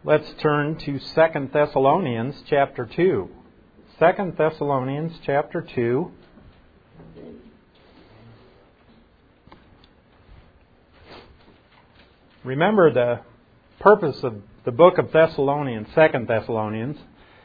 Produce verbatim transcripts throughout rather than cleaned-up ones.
Let's turn to Second Thessalonians chapter two. Second Thessalonians chapter two. Remember the purpose of the book of Thessalonians, Second Thessalonians.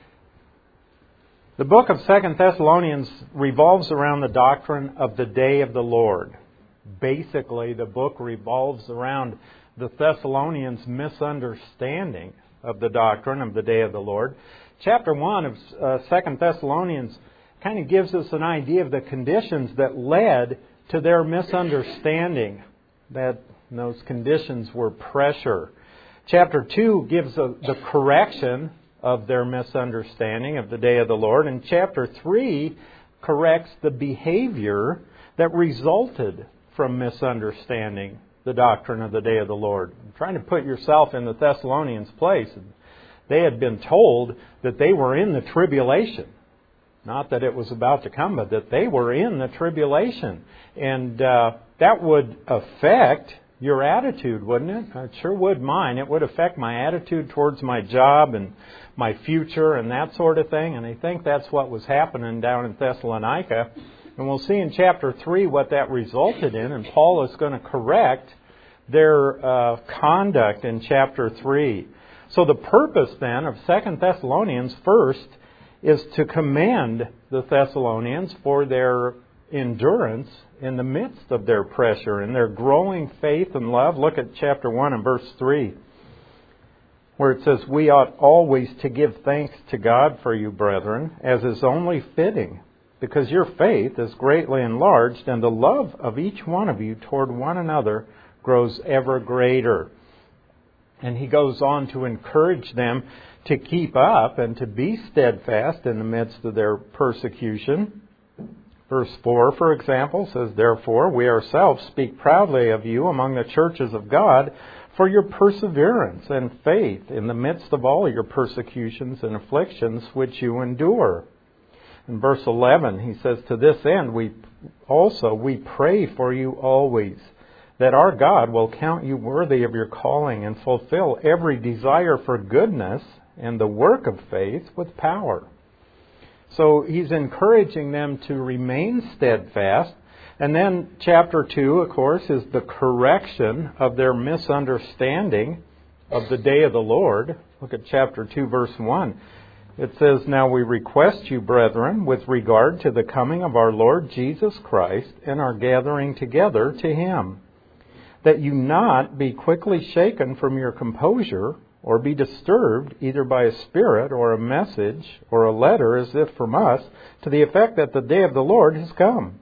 The book of Second Thessalonians revolves around the doctrine of the day of the Lord. Basically, the book revolves around the Thessalonians' misunderstanding of the doctrine of the day of the Lord. Chapter one of uh, Second Thessalonians kind of gives us an idea of the conditions that led to their misunderstanding. That those conditions were pressure. Chapter two gives a, the correction of their misunderstanding of the day of the Lord. And chapter three corrects the behavior that resulted from misunderstanding the doctrine of the day of the Lord. I'm trying to put yourself in the Thessalonians' place. They had been told that they were in the tribulation. Not that it was about to come, but that they were in the tribulation. And uh, that would affect your attitude, wouldn't it? It sure would mine. It would affect my attitude towards my job and my future and that sort of thing. And I think that's what was happening down in Thessalonica. And we'll see in chapter three what that resulted in. And Paul is going to correct their uh, conduct in chapter three. So the purpose then of Second Thessalonians first is to commend the Thessalonians for their endurance in the midst of their pressure and their growing faith and love. Look at chapter one and verse three, where it says, "We ought always to give thanks to God for you, brethren, as is only fitting, because your faith is greatly enlarged, and the love of each one of you toward one another grows ever greater." And he goes on to encourage them to keep up and to be steadfast in the midst of their persecution. Verse four, for example, says, "Therefore we ourselves speak proudly of you among the churches of God for your perseverance and faith in the midst of all your persecutions and afflictions which you endure." In verse eleven, he says, "To this end we also we pray for you always, that our God will count you worthy of your calling and fulfill every desire for goodness and the work of faith with power." So he's encouraging them to remain steadfast. And then chapter two, of course, is the correction of their misunderstanding of the day of the Lord. Look at chapter two, verse one. It says, "Now we request you, brethren, with regard to the coming of our Lord Jesus Christ and our gathering together to Him, that you not be quickly shaken from your composure, or be disturbed either by a spirit or a message or a letter as if from us, to the effect that the day of the Lord has come.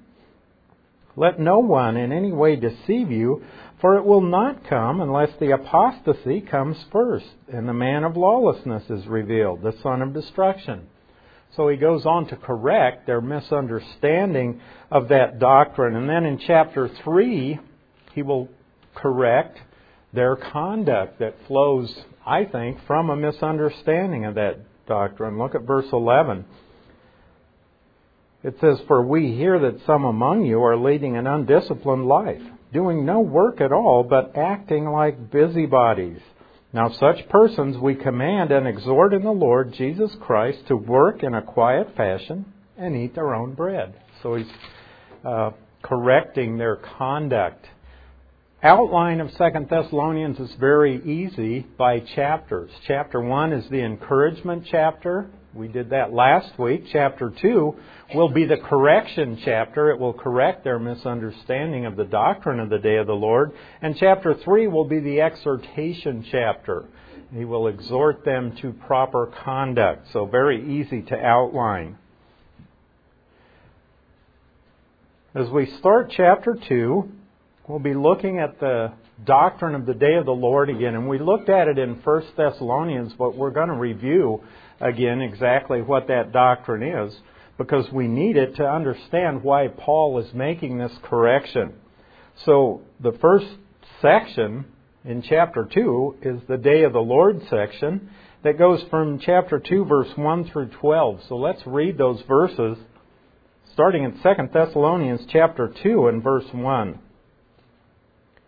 Let no one in any way deceive you, for it will not come unless the apostasy comes first, and the man of lawlessness is revealed, the son of destruction." So he goes on to correct their misunderstanding of that doctrine. And then in chapter three, he will correct their conduct that flows, I think, from a misunderstanding of that doctrine. Look at verse eleven. It says, "For we hear that some among you are leading an undisciplined life, doing no work at all, but acting like busybodies. Now such persons we command and exhort in the Lord Jesus Christ to work in a quiet fashion and eat their own bread." So he's uh, correcting their conduct. Outline of Second Thessalonians is very easy by chapters. Chapter one is the encouragement chapter. We did that last week. Chapter two will be the correction chapter. It will correct their misunderstanding of the doctrine of the day of the Lord. And chapter three will be the exhortation chapter. He will exhort them to proper conduct. So very easy to outline. As we start chapter two, we'll be looking at the doctrine of the day of the Lord again. And we looked at it in First Thessalonians, but we're going to review again exactly what that doctrine is, because we need it to understand why Paul is making this correction. So the first section in chapter two is the day of the Lord section that goes from chapter two, verse one through twelve. So let's read those verses, starting in Second Thessalonians chapter two and verse one.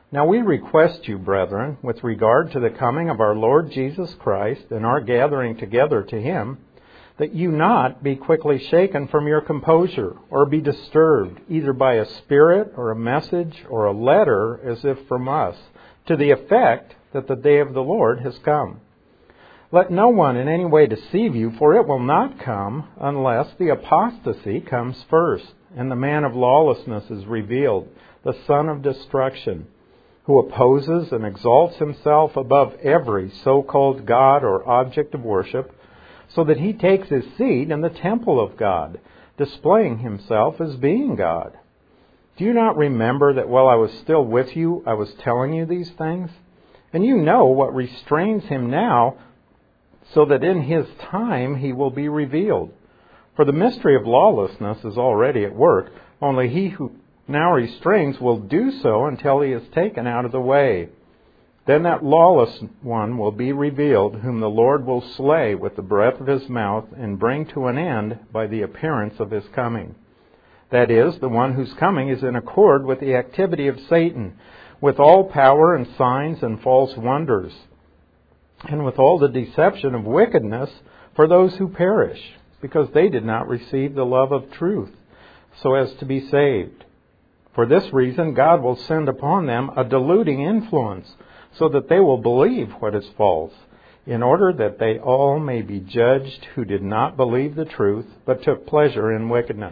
Now we request you, brethren, with regard to the coming of our Lord Jesus Christ and our gathering together to Him, that you not be quickly shaken from your composure, or be disturbed, either by a spirit, or a message, or a letter, as if from us, to the effect that the day of the Lord has come. Let no one in any way deceive you, for it will not come unless the apostasy comes first, and the man of lawlessness is revealed, the son of destruction, who opposes and exalts himself above every so-called God or object of worship, so that he takes his seat in the temple of God, displaying himself as being God. Do you not remember that while I was still with you, I was telling you these things? And you know what restrains him now, so that in his time he will be revealed. For the mystery of lawlessness is already at work, only he who now restrains will do so until he is taken out of the way. Then that lawless one will be revealed, whom the Lord will slay with the breath of his mouth and bring to an end by the appearance of his coming. That is, the one whose coming is in accord with the activity of Satan, with all power and signs and false wonders, and with all the deception of wickedness for those who perish, because they did not receive the love of truth, so as to be saved. For this reason, God will send upon them a deluding influence, so that they will believe what is false, in order that they all may be judged who did not believe the truth, but took pleasure in wickedness.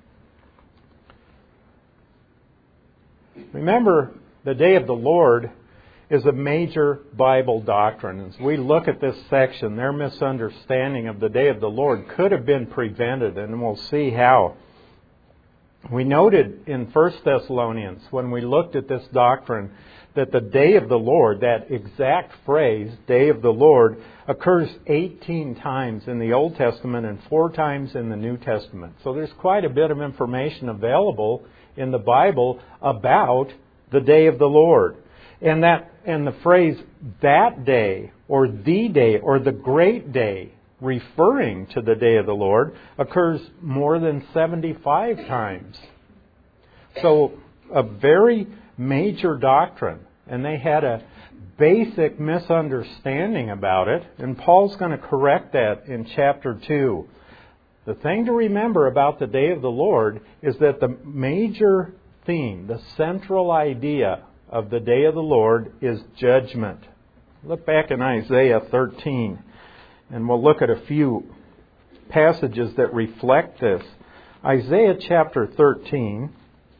Remember, the day of the Lord is a major Bible doctrine. As we look at this section, their misunderstanding of the day of the Lord could have been prevented, and we'll see how. We noted in First Thessalonians, when we looked at this doctrine, that the day of the Lord, that exact phrase, day of the Lord, occurs eighteen times in the Old Testament and four times in the New Testament. So there's quite a bit of information available in the Bible about the day of the Lord. And that and the phrase that day, or the day, or the great day, referring to the day of the Lord, occurs more than seventy-five times. So a very major doctrine, and they had a basic misunderstanding about it, and Paul's going to correct that in chapter two. The thing to remember about the day of the Lord is that the major theme, the central idea of the day of the Lord is judgment. Look back in Isaiah thirteen, and we'll look at a few passages that reflect this. Isaiah chapter thirteen.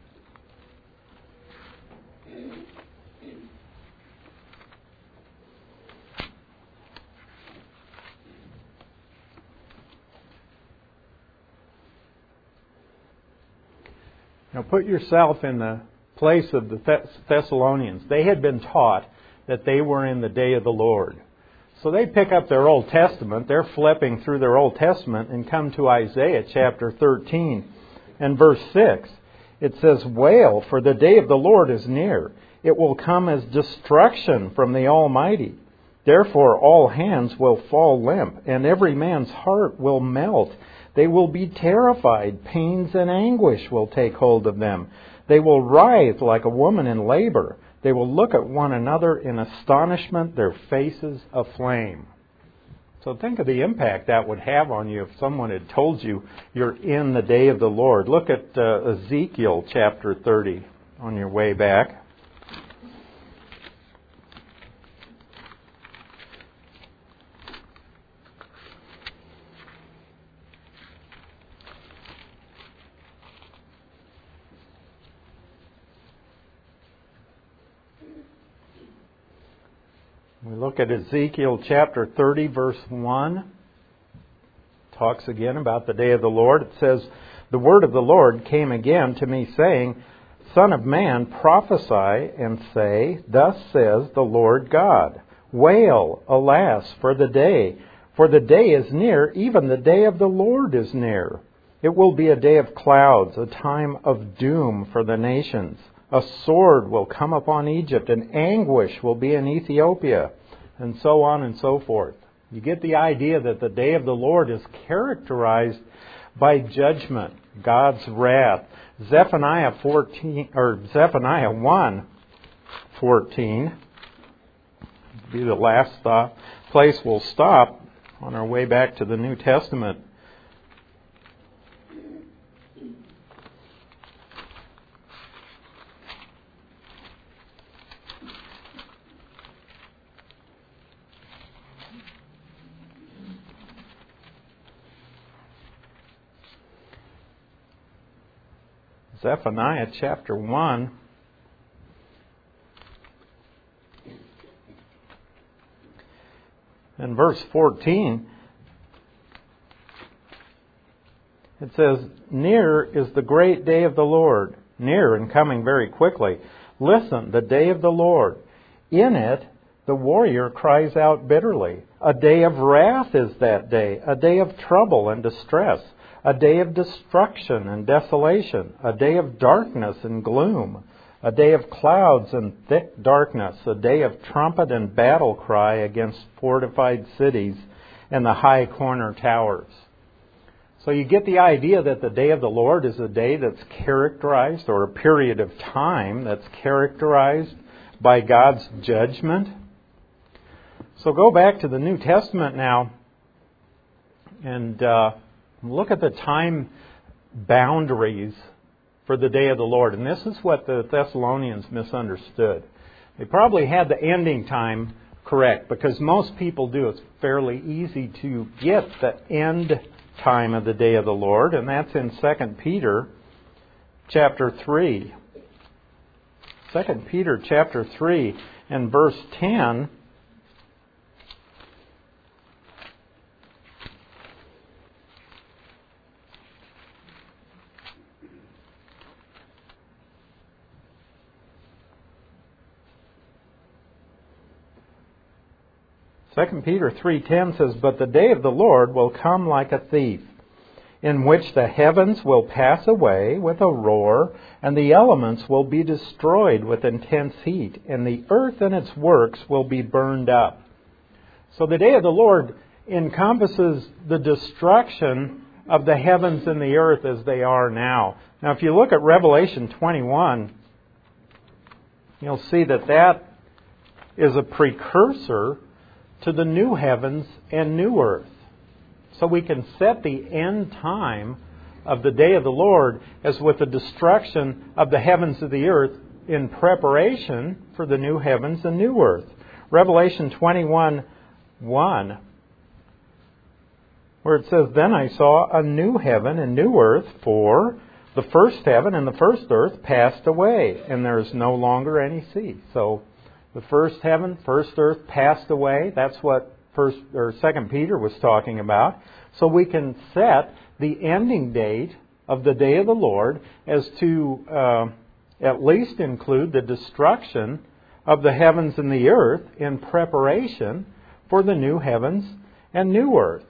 Now put yourself in the place of the Thessalonians. They had been taught that they were in the day of the Lord. So they pick up their Old Testament, they're flipping through their Old Testament and come to Isaiah chapter thirteen and verse six. It says, "Wail, for the day of the Lord is near. It will come as destruction from the Almighty. Therefore all hands will fall limp, and every man's heart will melt. They will be terrified. Pains and anguish will take hold of them. They will writhe like a woman in labor. They will look at one another in astonishment, their faces aflame." So think of the impact that would have on you if someone had told you you're in the day of the Lord. Look at uh, Ezekiel chapter thirty on your way back. We look at Ezekiel chapter thirty, verse one. Talks again about the day of the Lord. It says, "The word of the Lord came again to me, saying, Son of man, prophesy and say, Thus says the Lord God, Wail, alas, for the day, for the day is near, even the day of the Lord is near. It will be a day of clouds, a time of doom for the nations. A sword will come upon Egypt, and anguish will be in Ethiopia," and so on and so forth. You get the idea that the day of the Lord is characterized by judgment, God's wrath. Zephaniah fourteen or Zephaniah one fourteen. It'll be the last stop, place we'll stop on our way back to the New Testament. Zephaniah chapter one. In verse fourteen, it says, "Near is the great day of the Lord, near and coming very quickly. Listen, the day of the Lord. In it the warrior cries out bitterly. A day of wrath is that day, a day of trouble and distress. A day of destruction and desolation, a day of darkness and gloom, a day of clouds and thick darkness, a day of trumpet and battle cry against fortified cities and the high corner towers." So you get the idea that the day of the Lord is a day that's characterized, or a period of time that's characterized by God's judgment. So go back to the New Testament now and uh, look at the time boundaries for the day of the Lord. And this is what the Thessalonians misunderstood. They probably had the ending time correct, because most people do. It's fairly easy to get the end time of the day of the Lord, and that's in Second Peter chapter three. Second Peter chapter three and verse ten. Second Peter three ten says, "But the day of the Lord will come like a thief, in which the heavens will pass away with a roar, and the elements will be destroyed with intense heat, and the earth and its works will be burned up." So the day of the Lord encompasses the destruction of the heavens and the earth as they are now. Now, if you look at Revelation twenty-one, you'll see that that is a precursor to the new heavens and new earth. So we can set the end time of the day of the Lord as with the destruction of the heavens of the earth in preparation for the new heavens and new earth. Revelation twenty-one one, where it says, "Then I saw a new heaven and new earth, for the first heaven and the first earth passed away, and there is no longer any sea." So the first heaven, first earth passed away. That's what First or Second Peter was talking about. So we can set the ending date of the day of the Lord as to uh, at least include the destruction of the heavens and the earth in preparation for the new heavens and new earth.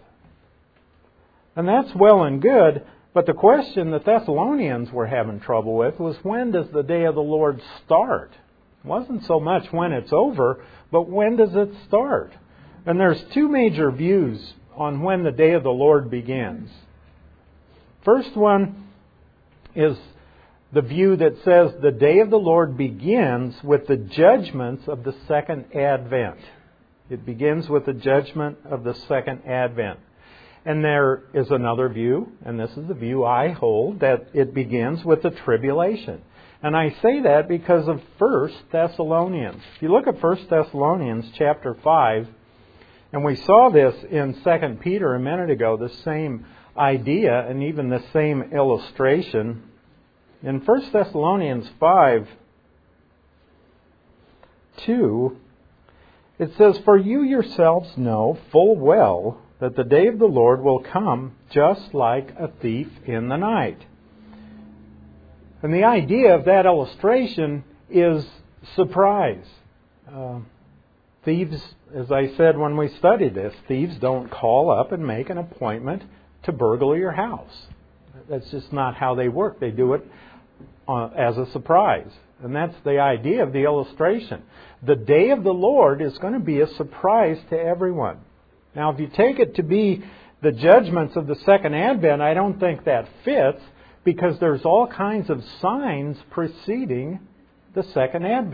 And that's well and good, but the question the Thessalonians were having trouble with was, when does the day of the Lord start? It wasn't so much when it's over, but when does it start? And there's two major views on when the day of the Lord begins. First one is the view that says the day of the Lord begins with the judgments of the second advent. It begins with the judgment of the second advent. And there is another view, and this is the view I hold, that it begins with the tribulation. And I say that because of First Thessalonians. If you look at First Thessalonians chapter five, and we saw this in Second Peter a minute ago, the same idea and even the same illustration. In First Thessalonians five two, it says, "For you yourselves know full well that the day of the Lord will come just like a thief in the night." And the idea of that illustration is surprise. Uh, thieves, as I said when we studied this, thieves don't call up and make an appointment to burgle your house. That's just not how they work. They do it uh, as a surprise. And that's the idea of the illustration. The day of the Lord is going to be a surprise to everyone. Now, if you take it to be the judgments of the second advent, I don't think that fits, because there's all kinds of signs preceding the second advent.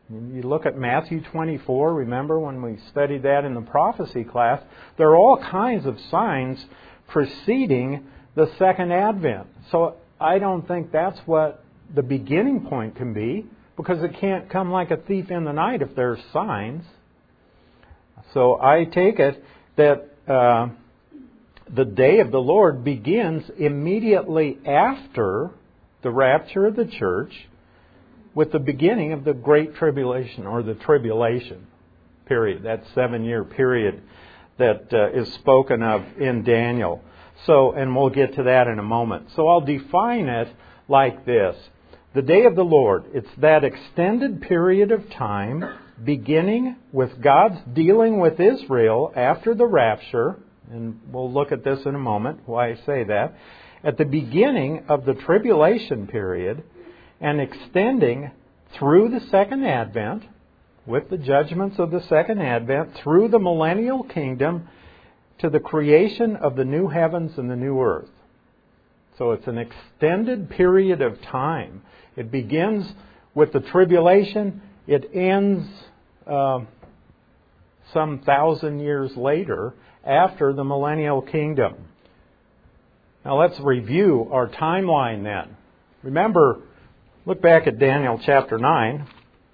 You look at Matthew twenty-four, remember when we studied that in the prophecy class, there are all kinds of signs preceding the second advent. So I don't think that's what the beginning point can be, because it can't come like a thief in the night if there's signs. So I take it that uh, the day of the Lord begins immediately after the rapture of the church, with the beginning of the Great Tribulation, or the tribulation period, that seven-year period that uh, is spoken of in Daniel. So, and we'll get to that in a moment. So I'll define it like this. The day of the Lord, it's that extended period of time beginning with God's dealing with Israel after the rapture, and we'll look at this in a moment, why I say that, at the beginning of the tribulation period, and extending through the second advent, with the judgments of the second advent, through the millennial kingdom, to the creation of the new heavens and the new earth. So it's an extended period of time. It begins with the tribulation. It ends uh, some thousand years later, after the millennial kingdom. Now let's review our timeline then. Remember, look back at Daniel chapter nine.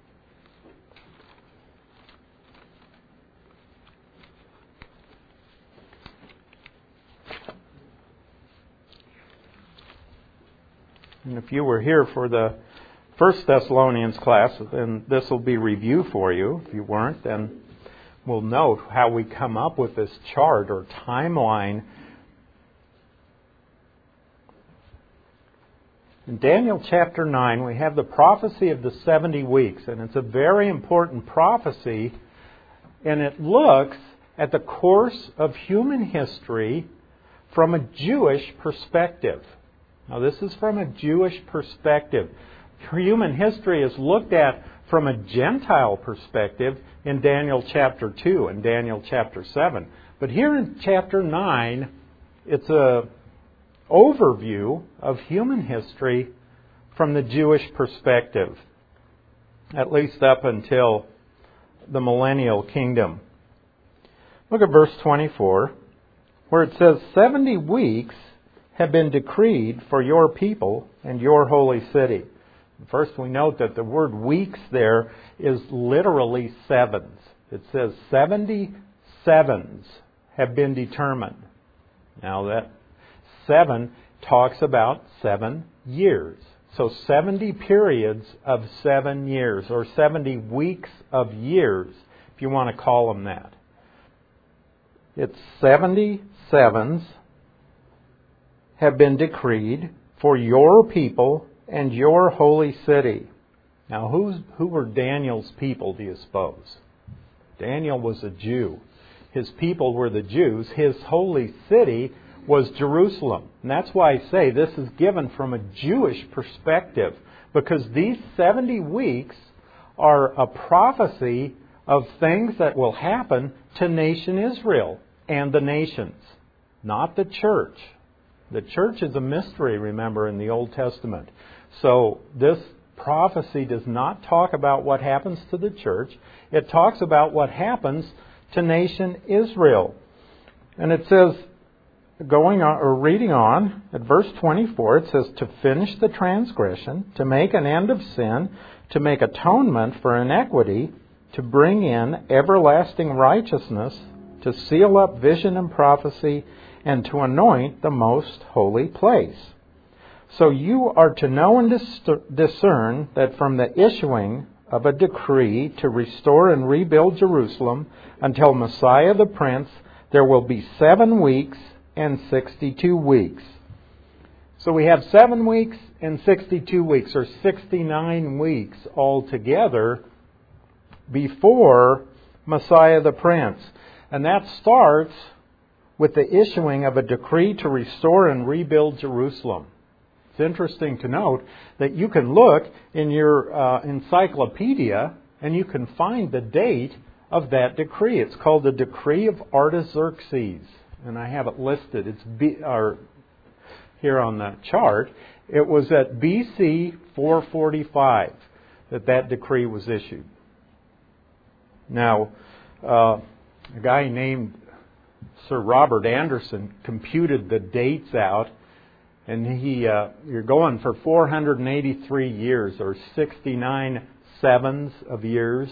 And if you were here for the First Thessalonians class, then this will be review for you. If you weren't, then we'll note how we come up with this chart or timeline. In Daniel chapter nine, we have the prophecy of the seventy weeks, and it's a very important prophecy, and it looks at the course of human history from a Jewish perspective. Now, this is from a Jewish perspective. Human history is looked at from a Gentile perspective in Daniel chapter two and Daniel chapter seven. But here in chapter nine, it's a overview of human history from the Jewish perspective, at least up until the millennial kingdom. Look at verse twenty-four, where it says, seventy weeks have been decreed for your people and your holy city. First, we note that the word weeks there is literally sevens. It says seventy sevens have been determined. Now that seven talks about seven years. So seventy periods of seven years, or seventy weeks of years, if you want to call them that. It's seventy sevens have been decreed for your people and your holy city. Now, who's, who were Daniel's people, do you suppose? Daniel was a Jew. His people were the Jews. His holy city was Jerusalem. And that's why I say this is given from a Jewish perspective, because these seventy weeks are a prophecy of things that will happen to nation Israel and the nations, not the church. The church is a mystery, remember, in the Old Testament. So this prophecy does not talk about what happens to the church. It talks about what happens to nation Israel. And it says, going on, or reading on, at verse twenty-four, it says, to finish the transgression, to make an end of sin, to make atonement for iniquity, to bring in everlasting righteousness, to seal up vision and prophecy, and to anoint the most holy place. So you are to know and discern that from the issuing of a decree to restore and rebuild Jerusalem until Messiah the Prince, there will be seven weeks and sixty-two weeks. So we have seven weeks and sixty-two weeks, or sixty-nine weeks altogether before Messiah the Prince. And that starts with the issuing of a decree to restore and rebuild Jerusalem. It's interesting to note that you can look in your uh, encyclopedia and you can find the date of that decree. It's called the Decree of Artaxerxes, and I have it listed. It's B, or here on the chart. It was at B C four forty-five that that decree was issued. Now, uh, a guy named Sir Robert Anderson computed the dates out, and he uh, you're going for four hundred eighty-three years, or sixty-nine sevens of years.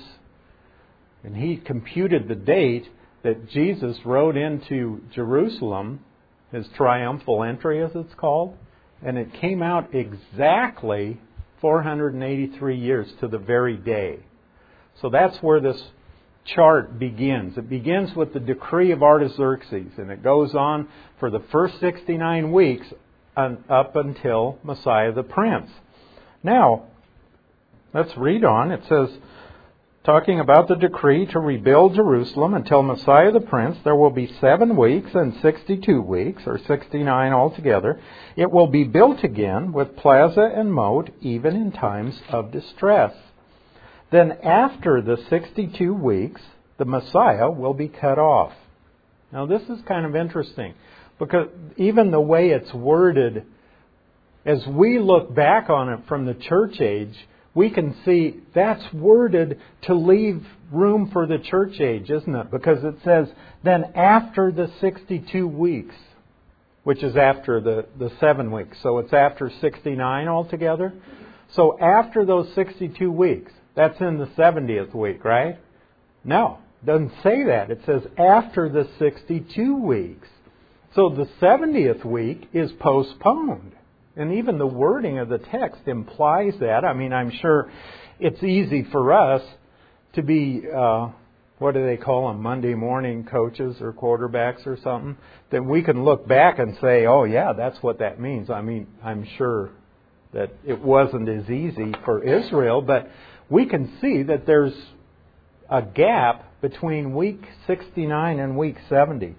And he computed the date that Jesus rode into Jerusalem, his triumphal entry as it's called, and it came out exactly four hundred eighty-three years to the very day. So that's where this chart begins. It begins with the decree of Artaxerxes, and it goes on for the first sixty-nine weeks up until Messiah the Prince. Now, let's read on. It says, talking about the decree to rebuild Jerusalem until Messiah the Prince, there will be seven weeks and sixty-two weeks, or sixty-nine altogether. It will be built again with plaza and moat, even in times of distress. Then after the sixty-two weeks, the Messiah will be cut off. Now this is kind of interesting, because even the way it's worded, as we look back on it from the church age, we can see that's worded to leave room for the church age, isn't it? Because it says, then after the sixty-two weeks, which is after the, the seven weeks. So it's after sixty-nine altogether. So after those sixty-two weeks, that's in the seventieth week, right? No, it doesn't say that. It says after the sixty-two weeks. So the seventieth week is postponed. And even the wording of the text implies that. I mean, I'm sure it's easy for us to be, uh, what do they call them, Monday morning coaches or quarterbacks or something, that we can look back and say, oh yeah, that's what that means. I mean, I'm sure that it wasn't as easy for Israel, but we can see that there's a gap between week sixty-nine and week seventy.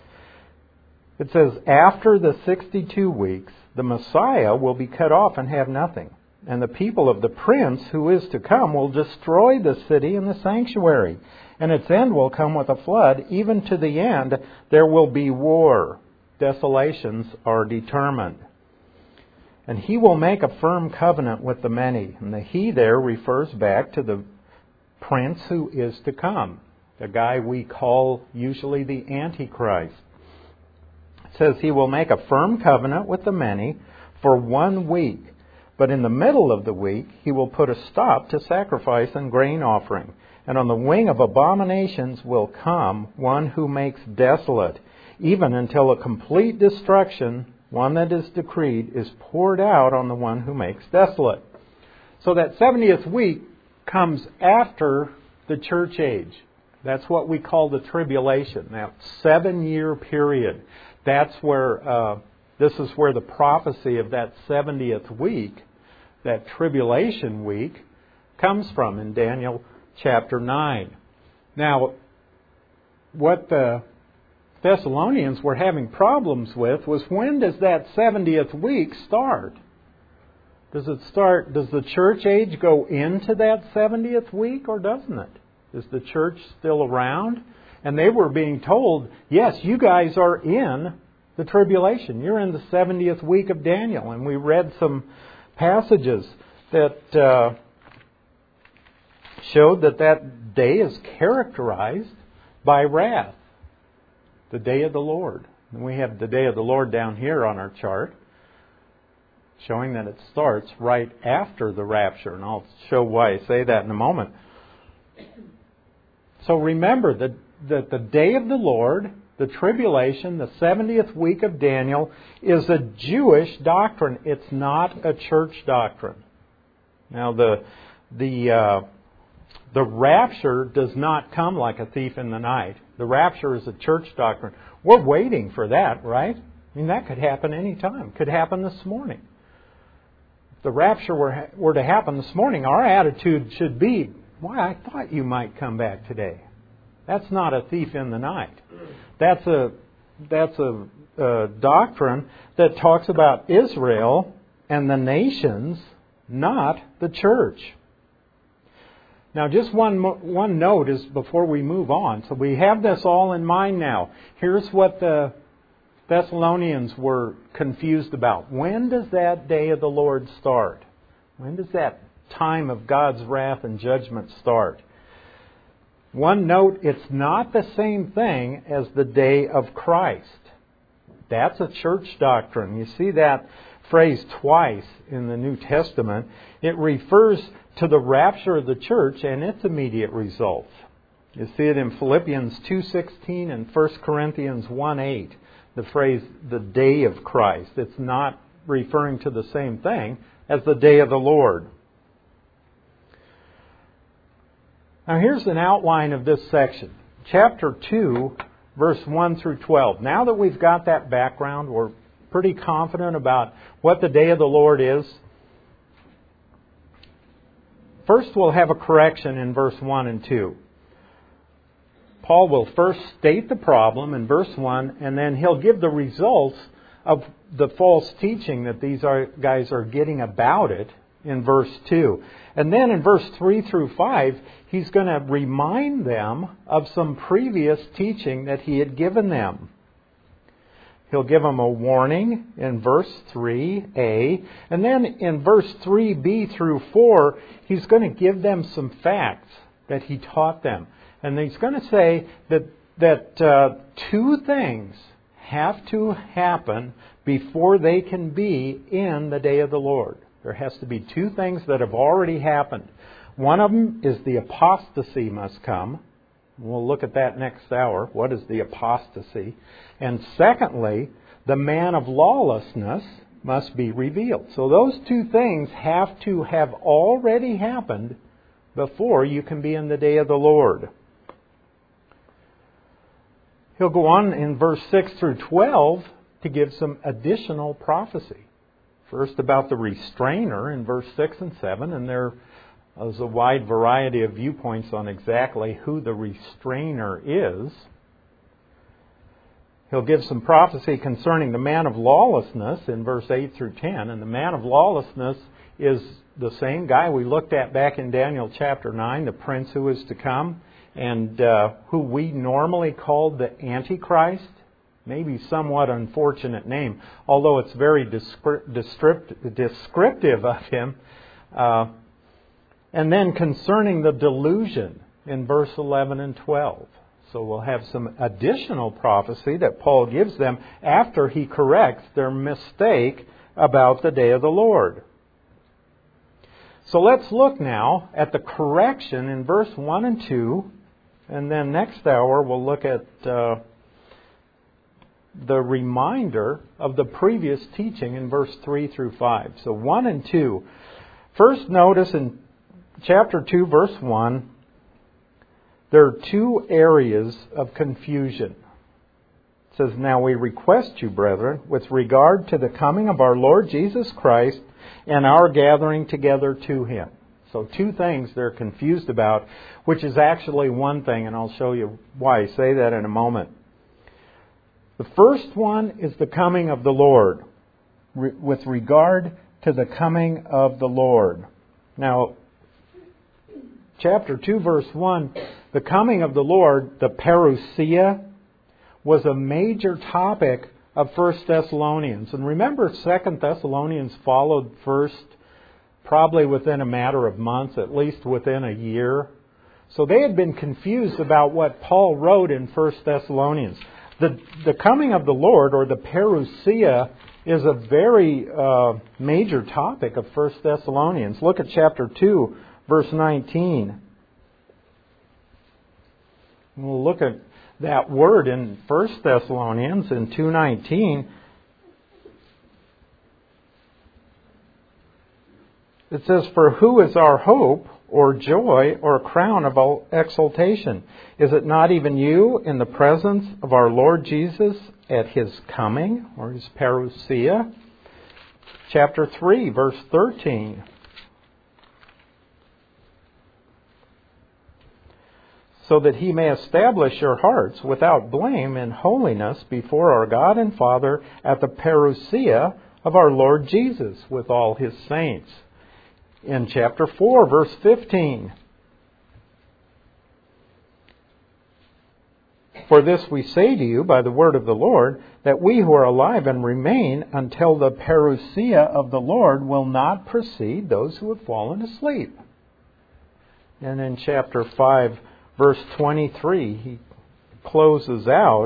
It says, after the sixty-two weeks, the Messiah will be cut off and have nothing. And the people of the prince who is to come will destroy the city and the sanctuary. And its end will come with a flood. Even to the end, there will be war. Desolations are determined. And he will make a firm covenant with the many. And the he there refers back to the prince who is to come. The guy we call usually the Antichrist. It says he will make a firm covenant with the many for one week. But in the middle of the week, he will put a stop to sacrifice and grain offering. And on the wing of abominations will come one who makes desolate, even until a complete destruction, one that is decreed, is poured out on the one who makes desolate. So that seventieth week comes after the church age. That's what we call the tribulation, that seven-year period. That's where, uh, this is where the prophecy of that seventieth week, that tribulation week, comes from in Daniel chapter nine. Now, what the Thessalonians were having problems with was, when does that seventieth week start? Does it start, does the church age go into that seventieth week, or doesn't it? Is the church still around? And they were being told, yes, you guys are in the tribulation. You're in the seventieth week of Daniel. And we read some passages that uh, showed that that day is characterized by wrath. The day of the Lord. And we have the day of the Lord down here on our chart, showing that it starts right after the rapture. And I'll show why I say that in a moment. So remember that, that the day of the Lord, the tribulation, the seventieth week of Daniel, is a Jewish doctrine. It's not a church doctrine. Now the the uh, the rapture does not come like a thief in the night. The rapture is a church doctrine. We're waiting for that, right? I mean, that could happen any time. It could happen this morning. If the rapture were, were to happen this morning, our attitude should be, why, I thought you might come back today. That's not a thief in the night. That's a that's a, a doctrine that talks about Israel and the nations, not the church. Now, just one one note is before we move on. So we have this all in mind now. Here's what the Thessalonians were confused about. When does that day of the Lord start? When does that time of God's wrath and judgment start? One note, it's not the same thing as the day of Christ. That's a church doctrine. You see that phrase twice in the New Testament. It refers to the rapture of the church and its immediate results. You see it in Philippians two sixteen and First Corinthians one eight. The phrase, the day of Christ. It's not referring to the same thing as the day of the Lord. Now here's an outline of this section. Chapter two, verse one through twelve. Now that we've got that background, we're pretty confident about what the day of the Lord is. First, we'll have a correction in verse one and two. Paul will first state the problem in verse one, and then he'll give the results of the false teaching that these are, guys are getting about it in verse two. And then in verse three through five, he's going to remind them of some previous teaching that he had given them. He'll give them a warning in verse three a. And then in verse three b through four, he's going to give them some facts that he taught them. And he's going to say that, that uh, two things have to happen before they can be in the day of the Lord. There has to be two things that have already happened. One of them is the apostasy must come. We'll look at that next hour. What is the apostasy? And secondly, the man of lawlessness must be revealed. So those two things have to have already happened before you can be in the day of the Lord. He'll go on in verse six through twelve to give some additional prophecy. First about the restrainer in verse six and seven, and there is a wide variety of viewpoints on exactly who the restrainer is. He'll give some prophecy concerning the man of lawlessness in verse eight through ten, and the man of lawlessness is the same guy we looked at back in Daniel chapter nine, the prince who is to come, and uh, who we normally called the Antichrist. Maybe somewhat unfortunate name, although it's very descript- descriptive of him. Uh, and then concerning the delusion in verse eleven and twelve. So we'll have some additional prophecy that Paul gives them after he corrects their mistake about the day of the Lord. So let's look now at the correction in verse one and two. And then next hour we'll look at uh, the reminder of the previous teaching in verse three through five. So one and two. First, notice in chapter two, verse one, there are two areas of confusion. It says, "Now we request you, brethren, with regard to the coming of our Lord Jesus Christ and our gathering together to Him." So two things they're confused about, which is actually one thing, and I'll show you why I say that in a moment. The first one is the coming of the Lord, re- with regard to the coming of the Lord. Now, chapter two, verse one, the coming of the Lord, the parousia, was a major topic of First Thessalonians. And remember, Second Thessalonians followed First probably within a matter of months, at least within a year. So they had been confused about what Paul wrote in First Thessalonians. The, the coming of the Lord, or the parousia, is a very uh, major topic of First Thessalonians. Look at chapter two, verse nineteen. We'll look at that word in First Thessalonians in two nineteen. It says, "For who is our hope, or joy, or crown of exaltation? Is it not even you in the presence of our Lord Jesus at His coming," or His parousia? Chapter three, verse thirteen. "So that He may establish your hearts without blame in holiness before our God and Father at the parousia of our Lord Jesus with all His saints." In chapter four, verse fifteen. "For this we say to you by the word of the Lord, that we who are alive and remain until the parousia of the Lord will not precede those who have fallen asleep." And in chapter five, verse twenty-three, he closes out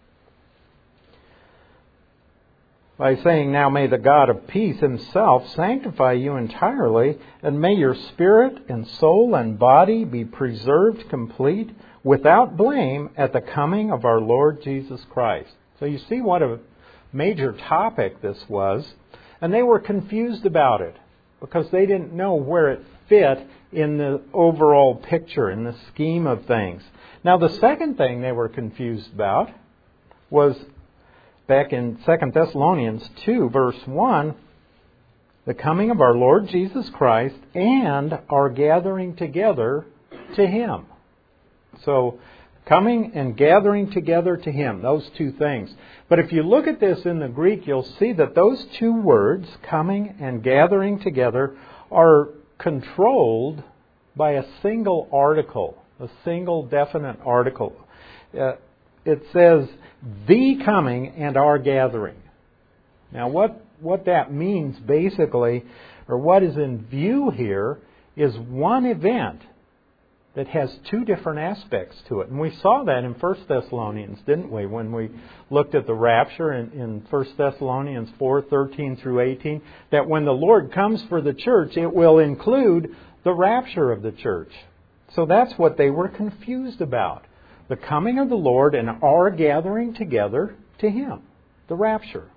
by saying, "Now may the God of peace himself sanctify you entirely, and may your spirit and soul and body be preserved complete, without blame, at the coming of our Lord Jesus Christ." So you see what a major topic this was. And they were confused about it because they didn't know where it fit in the overall picture, in the scheme of things. Now the second thing they were confused about was back in Second Thessalonians two, verse one, the coming of our Lord Jesus Christ and our gathering together to Him. So, coming and gathering together to Him, those two things. But if you look at this in the Greek, you'll see that those two words, coming and gathering together, are controlled by a single article, a single definite article. Uh, it says, the coming and our gathering. Now what, what that means basically, or what is in view here, is one event that has two different aspects to it. And we saw that in First Thessalonians, didn't we, when we looked at the rapture in, in First Thessalonians four, thirteen through eighteen, that when the Lord comes for the church, it will include the rapture of the church. So that's what they were confused about. The coming of the Lord and our gathering together to Him. The rapture.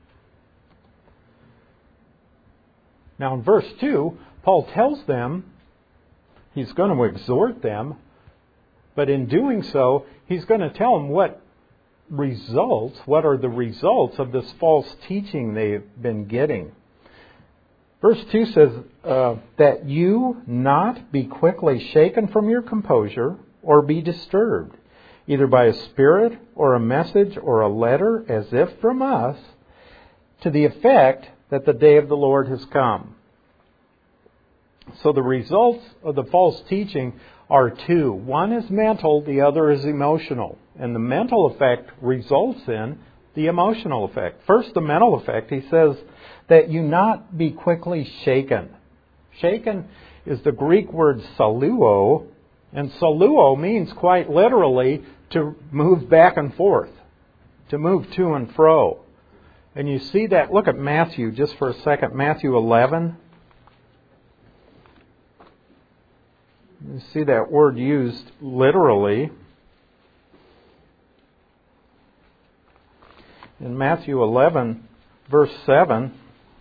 Now in verse two, Paul tells them, he's going to exhort them, but in doing so, he's going to tell them what results, what are the results of this false teaching they've been getting. Verse two says, uh, that you not be quickly shaken from your composure or be disturbed, either by a spirit or a message or a letter, as if from us, to the effect that the day of the Lord has come. So the results of the false teaching are two. One is mental, the other is emotional. And the mental effect results in the emotional effect. First, the mental effect, he says that you not be quickly shaken. Shaken is the Greek word saluo, and saluo means quite literally to move back and forth, to move to and fro. And you see that, look at Matthew just for a second, Matthew eleven. You see that word used literally. In Matthew eleven, verse seven,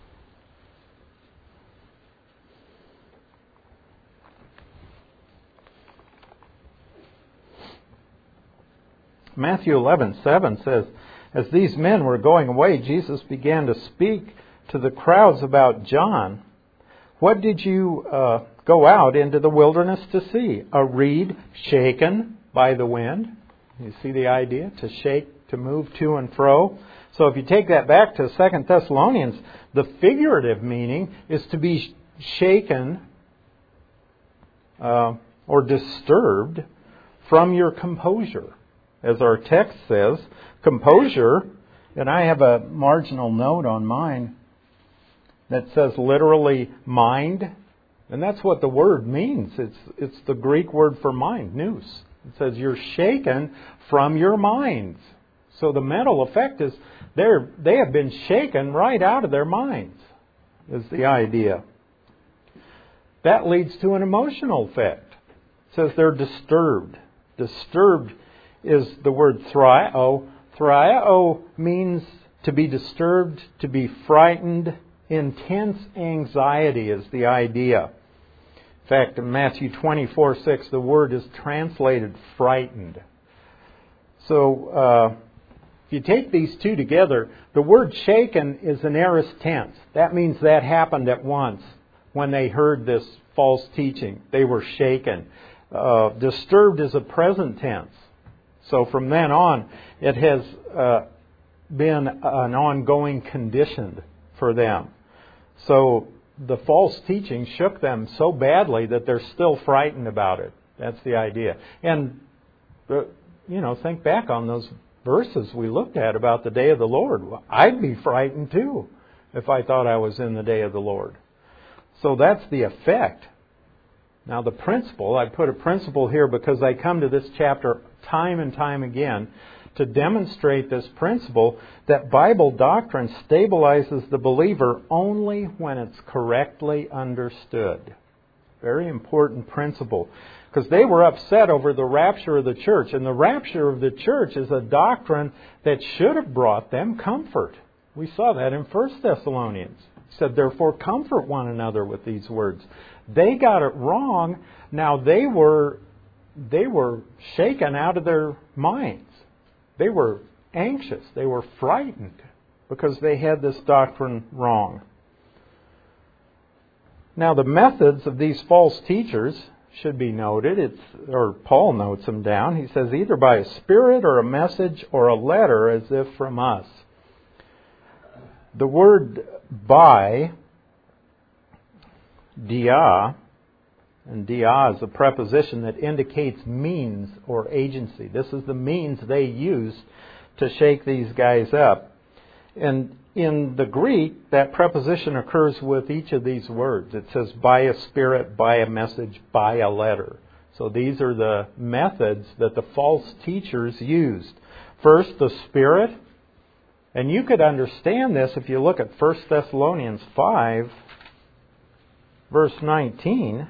Matthew eleven, seven says, as these men were going away, Jesus began to speak to the crowds about John. What did you uh, go out into the wilderness to see? A reed shaken by the wind. You see the idea? To shake, to move to and fro. So if you take that back to Second Thessalonians, the figurative meaning is to be shaken uh, or disturbed from your composure. As our text says, composure, and I have a marginal note on mine that says literally mind, and that's what the word means. It's it's the Greek word for mind, nous. It says you're shaken from your minds. So the mental effect is they're they have been shaken right out of their minds, is the idea. That leads to an emotional effect. It says they're disturbed. Disturbed is the word thriao. Thriao means to be disturbed, to be frightened. Intense anxiety is the idea. In fact, in Matthew twenty-four six, the word is translated frightened. So, uh, if you take these two together, the word shaken is an aorist tense. That means that happened at once when they heard this false teaching. They were shaken. Uh, disturbed is a present tense. So from then on, it has uh, been an ongoing condition for them. So the false teaching shook them so badly that they're still frightened about it. That's the idea. And, you know, think back on those verses we looked at about the day of the Lord. I'd be frightened too if I thought I was in the day of the Lord. So that's the effect. Now the principle, I put a principle here because I come to this chapter time and time again to demonstrate this principle that Bible doctrine stabilizes the believer only when it's correctly understood. Very important principle. Because they were upset over the rapture of the church. And the rapture of the church is a doctrine that should have brought them comfort. We saw that in First Thessalonians. It said, therefore, comfort one another with these words. They got it wrong. Now they were, they were shaken out of their minds. They were anxious. They were frightened because they had this doctrine wrong. Now the methods of these false teachers should be noted. It's, or Paul notes them down. He says either by a spirit or a message or a letter as if from us. The word by, dia, and dia is a preposition that indicates means or agency. This is the means they used to shake these guys up. And in the Greek, that preposition occurs with each of these words. It says by a spirit, by a message, by a letter. So these are the methods that the false teachers used. First, the Spirit. And you could understand this if you look at First Thessalonians five, verse nineteen.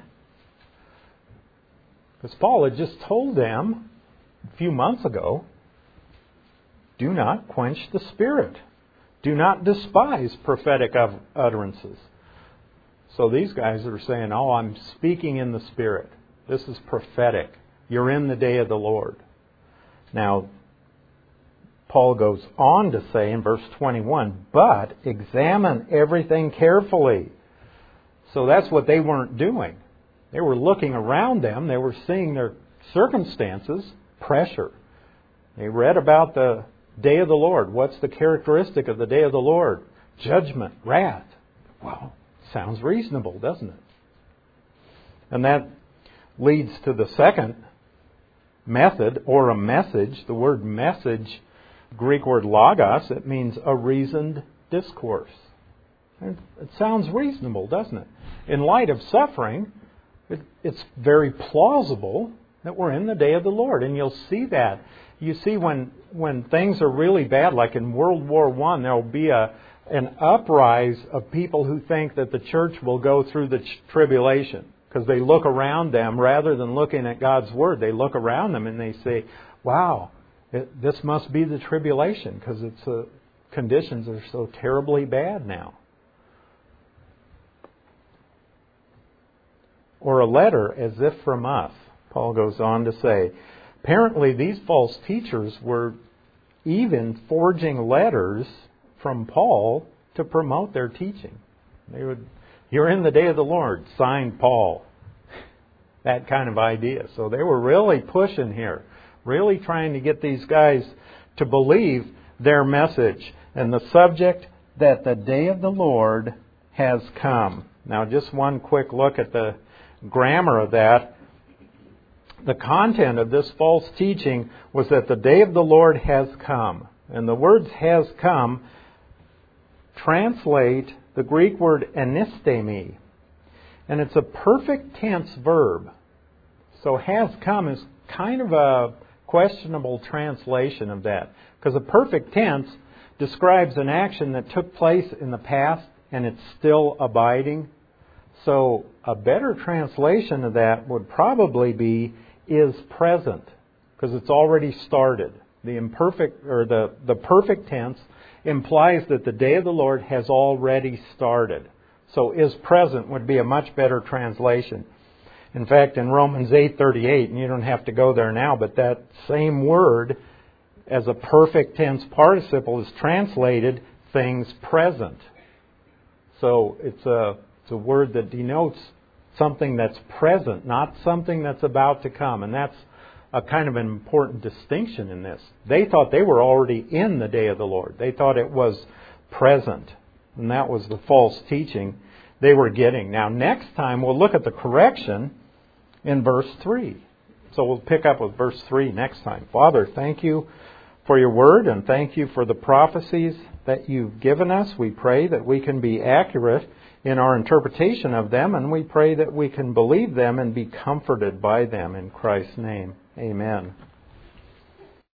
Because Paul had just told them a few months ago, do not quench the Spirit. Do not despise prophetic utterances. So these guys are saying, oh, I'm speaking in the Spirit. This is prophetic. You're in the day of the Lord. Now, Paul goes on to say in verse twenty-one, but examine everything carefully. So that's what they weren't doing. They were looking around them. They were seeing their circumstances, pressure. They read about the day of the Lord. What's the characteristic of the day of the Lord? Judgment, wrath. Well, sounds reasonable, doesn't it? And that leads to the second method or a message. The word message, Greek word logos, it means a reasoned discourse. It sounds reasonable, doesn't it? In light of suffering, it, it's very plausible that we're in the day of the Lord. And you'll see that. You see when when things are really bad, like in World War One, there will be a an uprise of people who think that the church will go through the tribulation. Because they look around them, rather than looking at God's Word, they look around them and they say, wow, it, this must be the tribulation, because it's uh, conditions are so terribly bad now. Or a letter as if from us, Paul goes on to say. Apparently these false teachers were even forging letters from Paul to promote their teaching. They would, you're in the day of the Lord, signed Paul. That kind of idea. So they were really pushing here, really trying to get these guys to believe their message and the subject that the day of the Lord has come. Now just one quick look at the grammar of that. The content of this false teaching was that the day of the Lord has come. And the words has come translate the Greek word anistemi. And it's a perfect tense verb. So has come is kind of a questionable translation of that. Because a perfect tense describes an action that took place in the past and it's still abiding. So a better translation of that would probably be is present, because it's already started. The imperfect or the, the perfect tense implies that the day of the Lord has already started. So is present would be a much better translation. In fact, in Romans eight thirty-eight, and you don't have to go there now, but that same word as a perfect tense participle is translated things present. So it's a it's a word that denotes something that's present, not something that's about to come. And that's a kind of an important distinction in this. They thought they were already in the day of the Lord. They thought it was present. And that was the false teaching they were getting. Now, next time we'll look at the correction in verse three. So we'll pick up with verse three next time. Father, thank you for your word and thank you for the prophecies that you've given us. We pray that we can be accurate in our interpretation of them, and we pray that we can believe them and be comforted by them in Christ's name. Amen.